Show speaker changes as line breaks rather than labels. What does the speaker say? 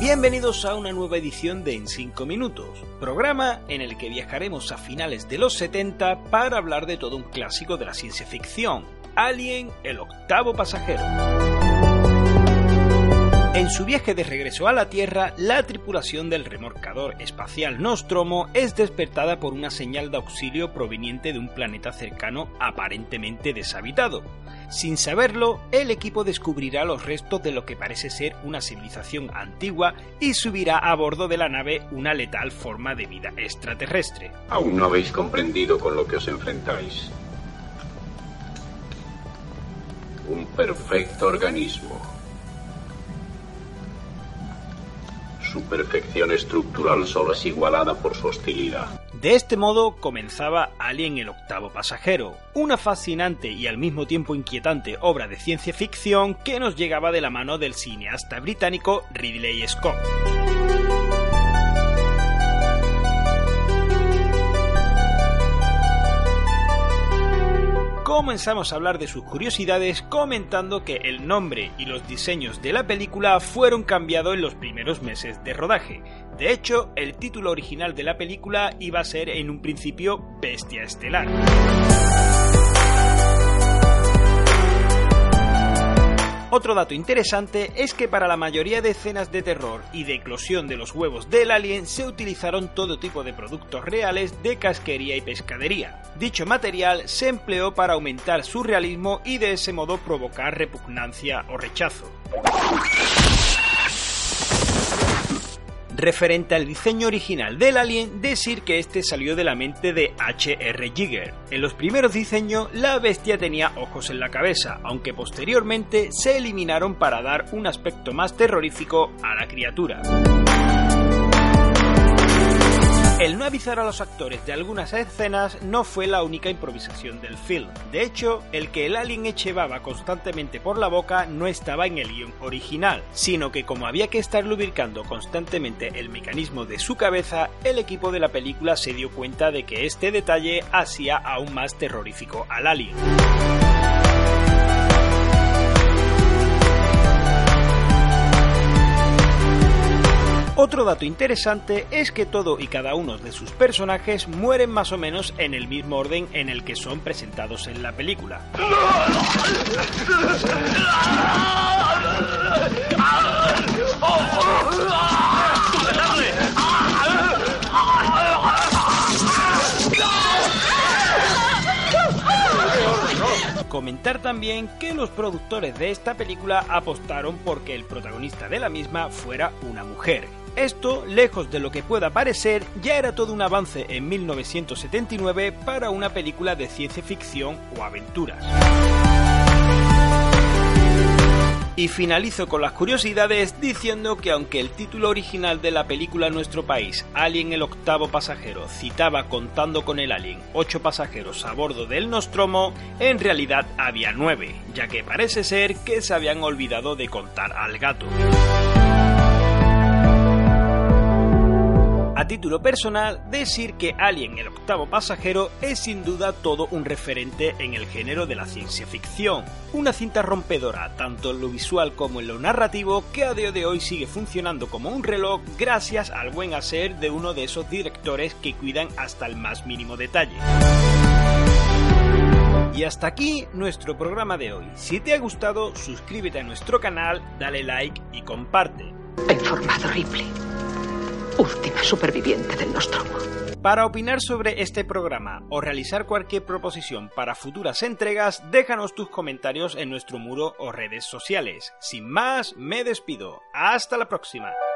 Bienvenidos a una nueva edición de En 5 Minutos, programa en el que viajaremos a finales de los 70 para hablar de todo un clásico de la ciencia ficción, Alien, el octavo pasajero. En su viaje de regreso a la Tierra, la tripulación del remolcador espacial Nostromo es despertada por una señal de auxilio proveniente de un planeta cercano aparentemente deshabitado. Sin saberlo, el equipo descubrirá los restos de lo que parece ser una civilización antigua y subirá a bordo de la nave una letal forma de vida extraterrestre.
Aún no habéis comprendido con lo que os enfrentáis. Un perfecto organismo. Su perfección estructural solo es igualada por su hostilidad.
De este modo comenzaba Alien el octavo pasajero, una fascinante y al mismo tiempo inquietante obra de ciencia ficción que nos llegaba de la mano del cineasta británico Ridley Scott. Comenzamos a hablar de sus curiosidades comentando que el nombre y los diseños de la película fueron cambiados en los primeros meses de rodaje. De hecho, el título original de la película iba a ser en un principio Bestia Estelar. Otro dato interesante es que para la mayoría de escenas de terror y de eclosión de los huevos del alien se utilizaron todo tipo de productos reales de casquería y pescadería. Dicho material se empleó para aumentar su realismo y de ese modo provocar repugnancia o rechazo. Referente al diseño original del alien, decir que este salió de la mente de H.R. Giger. En los primeros diseños, la bestia tenía ojos en la cabeza, aunque posteriormente se eliminaron para dar un aspecto más terrorífico a la criatura. El no avisar a los actores de algunas escenas no fue la única improvisación del film. De hecho, el que el alien eche baba constantemente por la boca no estaba en el guión original, sino que como había que estar lubricando constantemente el mecanismo de su cabeza, el equipo de la película se dio cuenta de que este detalle hacía aún más terrorífico al alien. Otro dato interesante es que todo y cada uno de sus personajes mueren más o menos en el mismo orden en el que son presentados en la película. Comentar también que los productores de esta película apostaron porque el protagonista de la misma fuera una mujer. Esto, lejos de lo que pueda parecer, ya era todo un avance en 1979 para una película de ciencia ficción o aventuras. Y finalizo con las curiosidades diciendo que aunque el título original de la película en nuestro país, Alien el octavo pasajero, citaba contando con el alien 8 pasajeros a bordo del Nostromo, en realidad había 9, ya que parece ser que se habían olvidado de contar al gato. A título personal, decir que Alien el octavo pasajero es sin duda todo un referente en el género de la ciencia ficción, una cinta rompedora tanto en lo visual como en lo narrativo que a día de hoy sigue funcionando como un reloj gracias al buen hacer de uno de esos directores que cuidan hasta el más mínimo detalle. Y hasta aquí nuestro programa de hoy. Si te ha gustado, suscríbete a nuestro canal, dale like y comparte.
Ha informado Ripley, última superviviente del Nostromo.
Para opinar sobre este programa o realizar cualquier proposición para futuras entregas, déjanos tus comentarios en nuestro muro o redes sociales. Sin más, me despido. Hasta la próxima.